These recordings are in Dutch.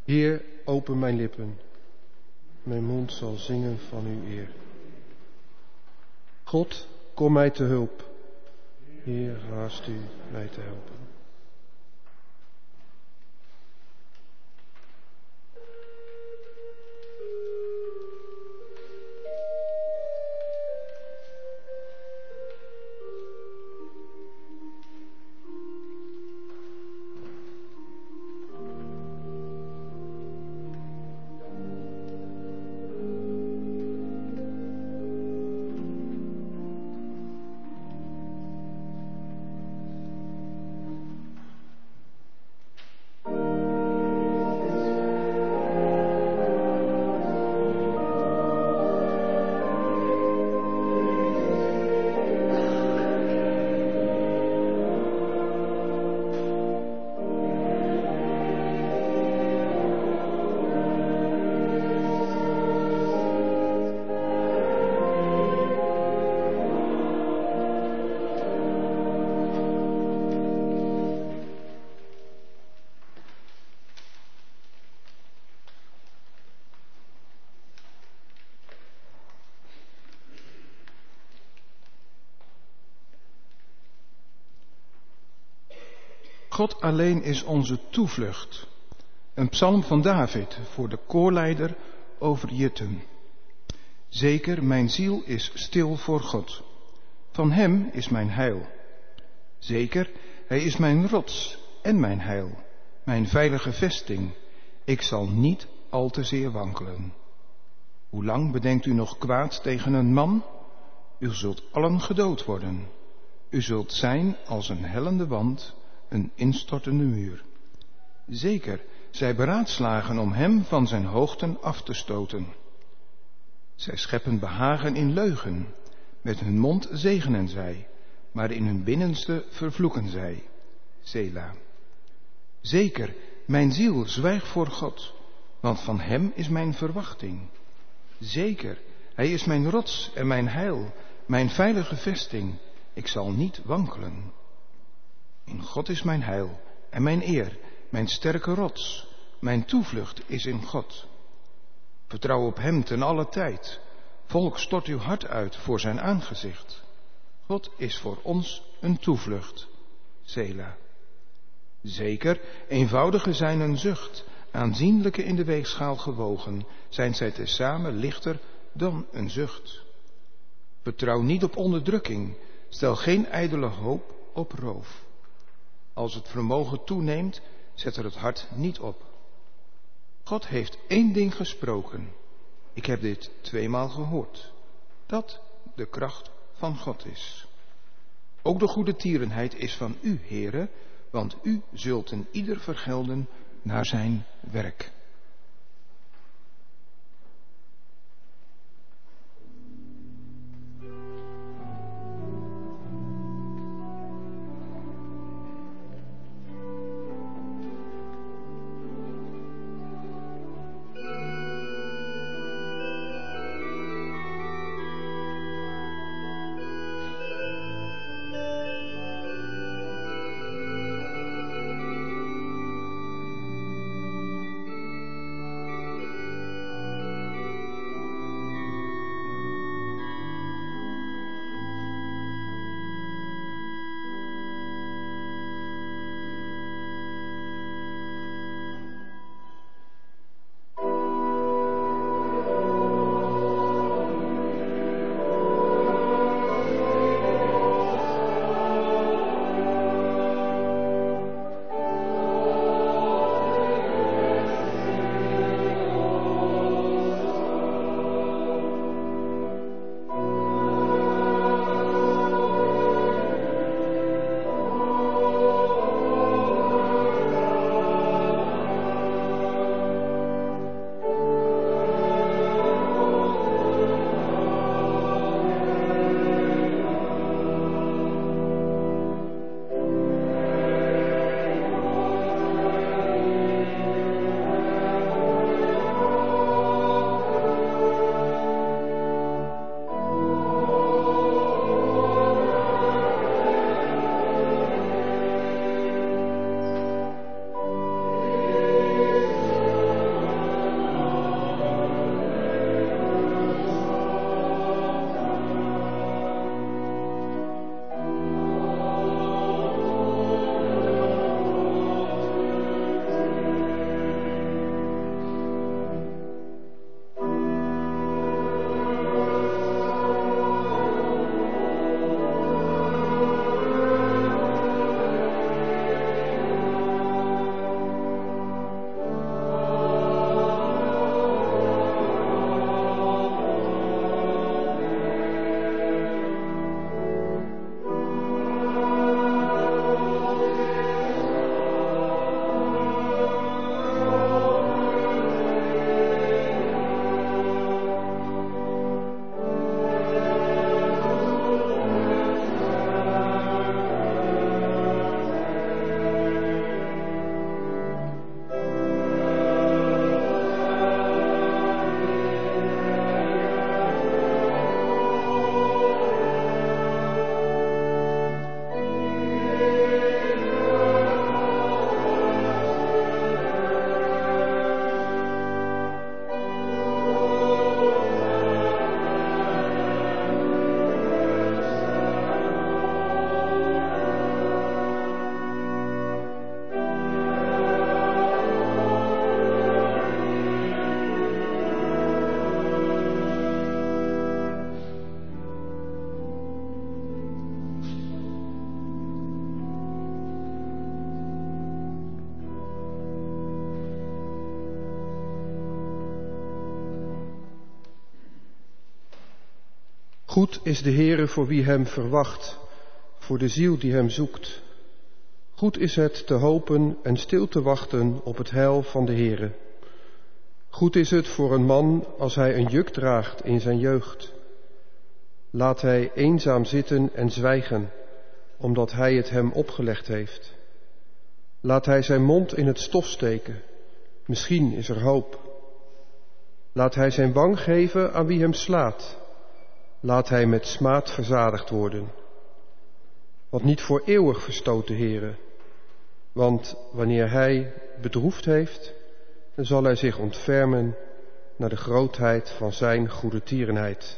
Heer, open mijn lippen. Mijn mond zal zingen van uw eer. God, kom mij te hulp. Heer, haast u mij te helpen. God alleen is onze toevlucht. Een psalm van David voor de koorleider over Jittum. Zeker, mijn ziel is stil voor God. Van hem is mijn heil. Zeker, hij is mijn rots en mijn heil, mijn veilige vesting. Ik zal niet al te zeer wankelen. Hoe lang bedenkt u nog kwaad tegen een man? U zult allen gedood worden. U zult zijn als een hellende wand, een instortende muur. Zeker, zij beraadslagen om hem van zijn hoogten af te stoten. Zij scheppen behagen in leugen. Met hun mond zegenen zij, maar in hun binnenste vervloeken zij. Sela. Zeker, mijn ziel zwijgt voor God, want van hem is mijn verwachting. Zeker, hij is mijn rots en mijn heil, mijn veilige vesting. Ik zal niet wankelen. In God is mijn heil en mijn eer, mijn sterke rots. Mijn toevlucht is in God. Vertrouw op hem ten alle tijd. Volk, stort uw hart uit voor zijn aangezicht. God is voor ons een toevlucht. Sela. Zeker, eenvoudige zijn een zucht, aanzienlijke in de weegschaal gewogen, zijn zij tezamen lichter dan een zucht. Vertrouw niet op onderdrukking, stel geen ijdele hoop op roof. Als het vermogen toeneemt, zet er het hart niet op. God heeft één ding gesproken. Ik heb dit 2-maal gehoord. Dat de kracht van God is. Ook de goede tierenheid is van u, Heere, want u zult een ieder vergelden naar zijn werk. Goed is de Heere voor wie hem verwacht, voor de ziel die hem zoekt. Goed is het te hopen en stil te wachten op het heil van de Heere. Goed is het voor een man als hij een juk draagt in zijn jeugd. Laat hij eenzaam zitten en zwijgen, omdat hij het hem opgelegd heeft. Laat hij zijn mond in het stof steken, misschien is er hoop. Laat hij zijn wang geven aan wie hem slaat. Laat hij met smaad verzadigd worden. Want niet voor eeuwig verstoot de Heere, want wanneer hij bedroefd heeft, dan zal hij zich ontfermen naar de grootheid van zijn goedertierenheid.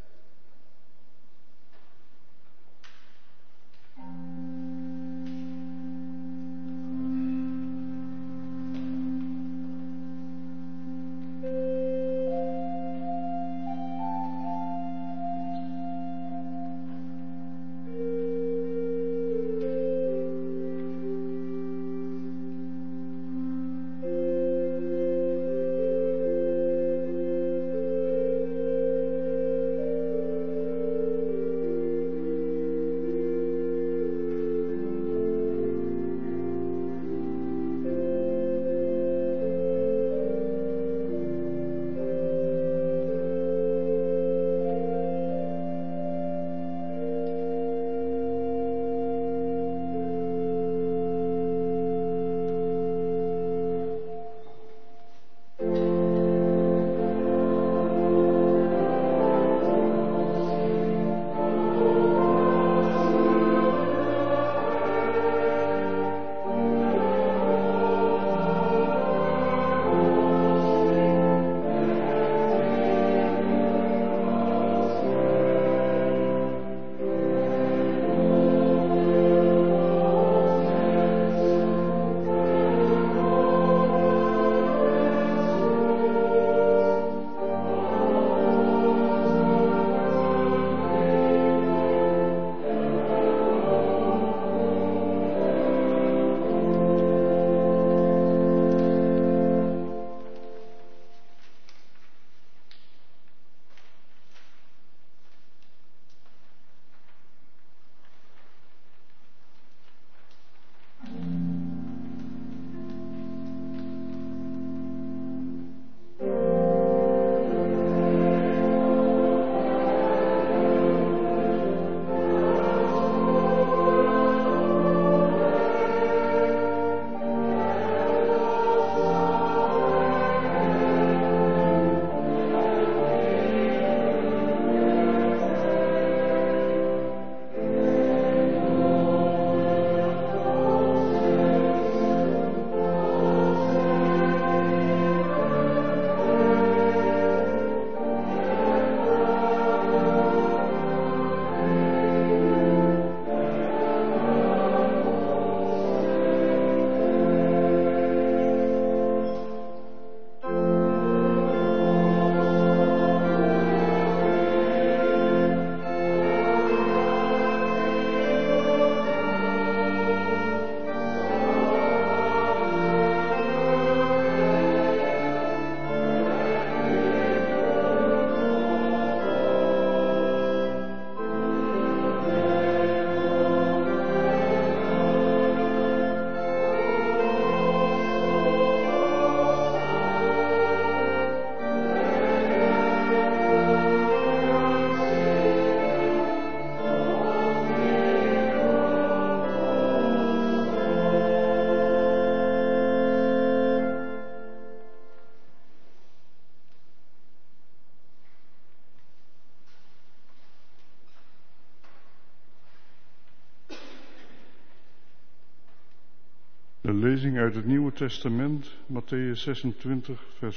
De lezing uit het Nieuwe Testament, Mattheüs 26, vers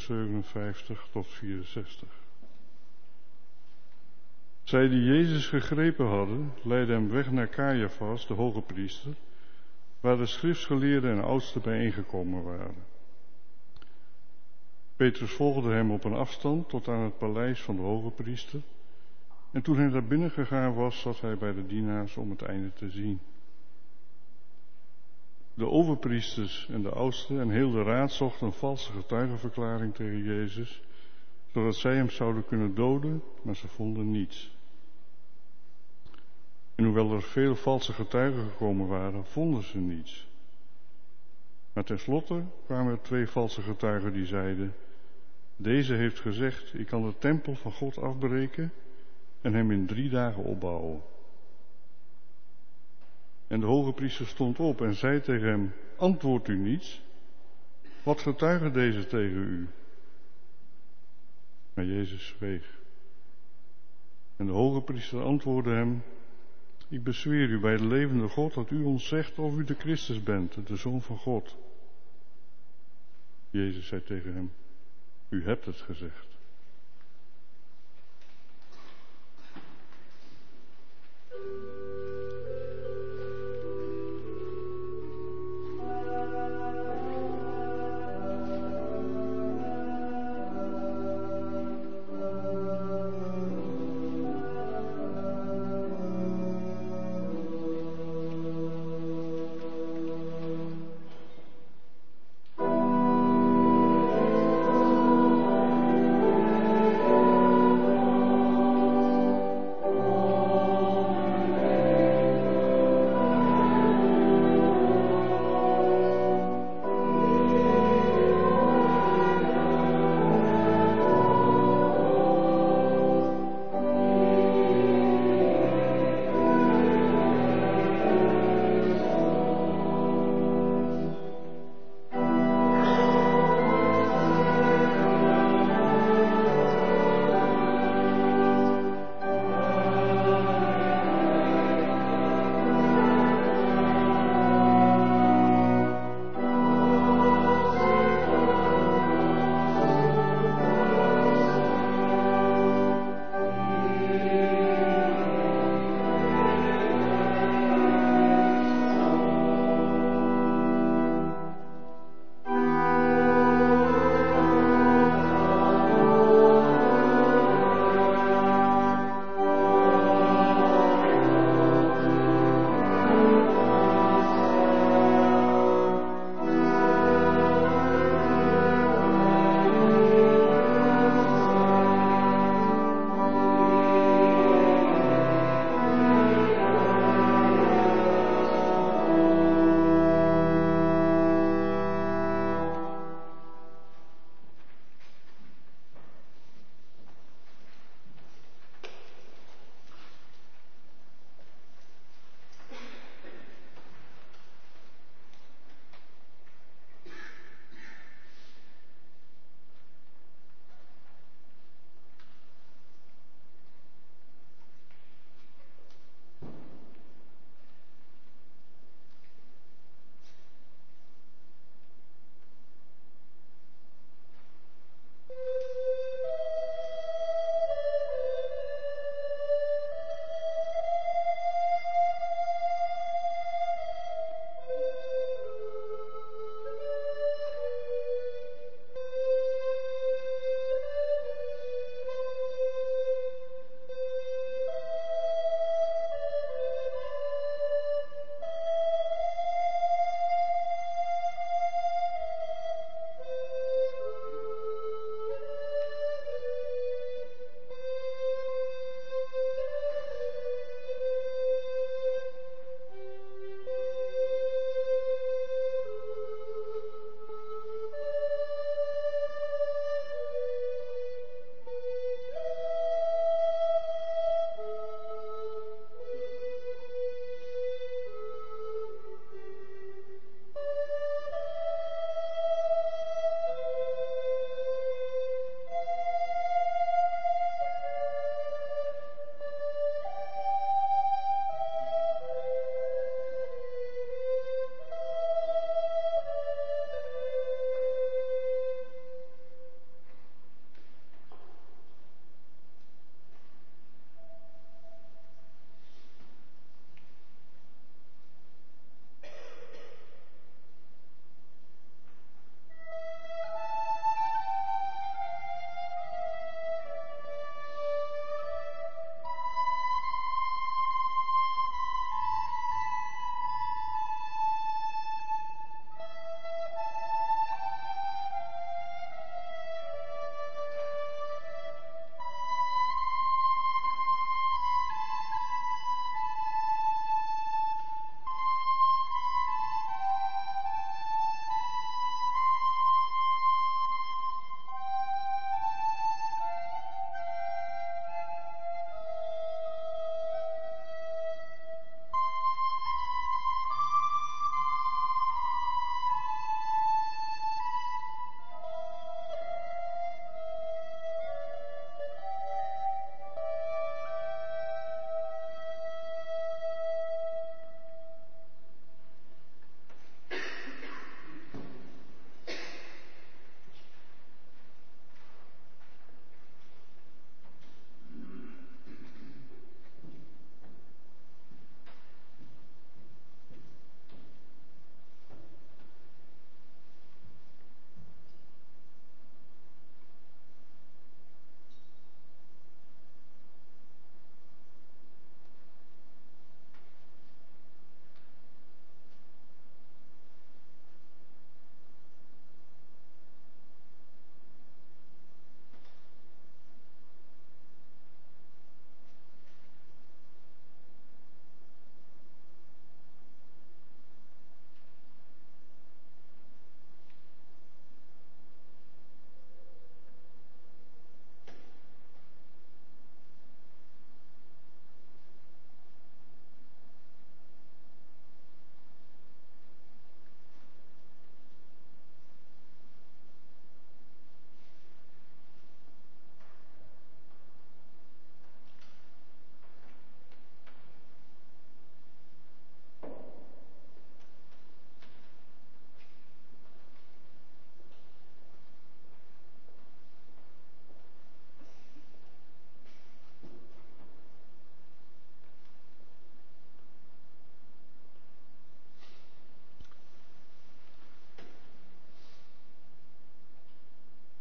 57 tot 64. Zij die Jezus gegrepen hadden, leidden hem weg naar Caiaphas, de hoge priester, waar de schriftgeleerden en oudsten bijeengekomen waren. Petrus volgde hem op een afstand tot aan het paleis van de hoge priester. En toen hij daar binnen gegaan was, zat hij bij de dienaars om het einde te zien. De overpriesters en de oudsten en heel de raad zochten een valse getuigenverklaring tegen Jezus, zodat zij hem zouden kunnen doden, maar ze vonden niets. En hoewel er veel valse getuigen gekomen waren, vonden ze niets. Maar tenslotte kwamen er 2 valse getuigen die zeiden: deze heeft gezegd, ik kan de tempel van God afbreken en hem in 3 dagen opbouwen. En de hoge priester stond op en zei tegen hem: antwoordt u niets? Wat getuigen deze tegen u? Maar Jezus zweeg. En de hoge priester antwoordde hem: ik bezweer u bij de levende God dat u ons zegt of u de Christus bent, de Zoon van God. Jezus zei tegen hem: u hebt het gezegd.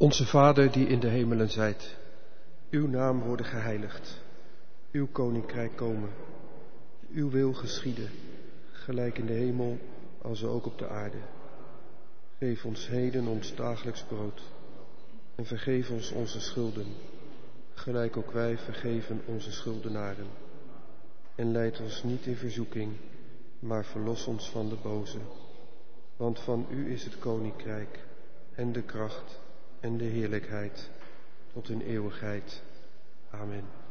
Onze Vader die in de hemelen zijt, uw naam worden geheiligd, uw koninkrijk komen, uw wil geschieden, gelijk in de hemel als ook op de aarde. Geef ons heden ons dagelijks brood en vergeef ons onze schulden, gelijk ook wij vergeven onze schuldenaren. En leid ons niet in verzoeking, maar verlos ons van de boze. Want van u is het koninkrijk en de kracht en de heerlijkheid tot in eeuwigheid. Amen.